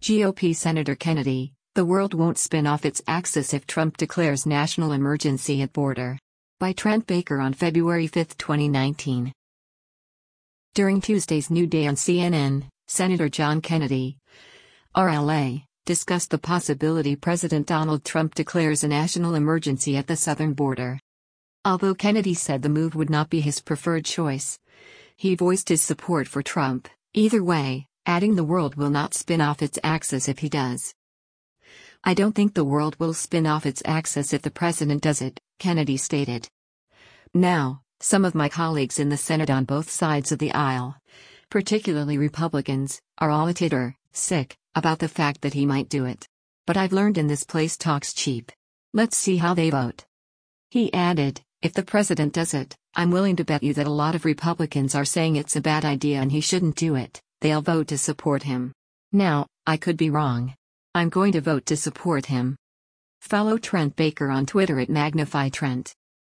GOP Senator Kennedy, the world won't spin off its axis if Trump declares national emergency at border. By Trent Baker on February 5, 2019. During Tuesday's New Day on CNN, Senator John Kennedy, RLA, discussed the possibility President Donald Trump declares a national emergency at the southern border. Although Kennedy said the move would not be his preferred choice, he voiced his support for Trump, either way, adding the world will not spin off its axis if he does. "I don't think the world will spin off its axis if the president does it," Kennedy stated. Now, some of my colleagues in the Senate on both sides of the aisle, particularly Republicans, are all a titter, sick, about the fact that he might do it. But I've learned in this place talk's cheap. Let's see how they vote. He added, "If the president does it, I'm willing to bet you that a lot of Republicans are saying it's a bad idea and he shouldn't do it. They'll vote to support him. Now, I could be wrong. I'm going to vote to support him." Follow Trent Baker on Twitter at MagnifyTrent.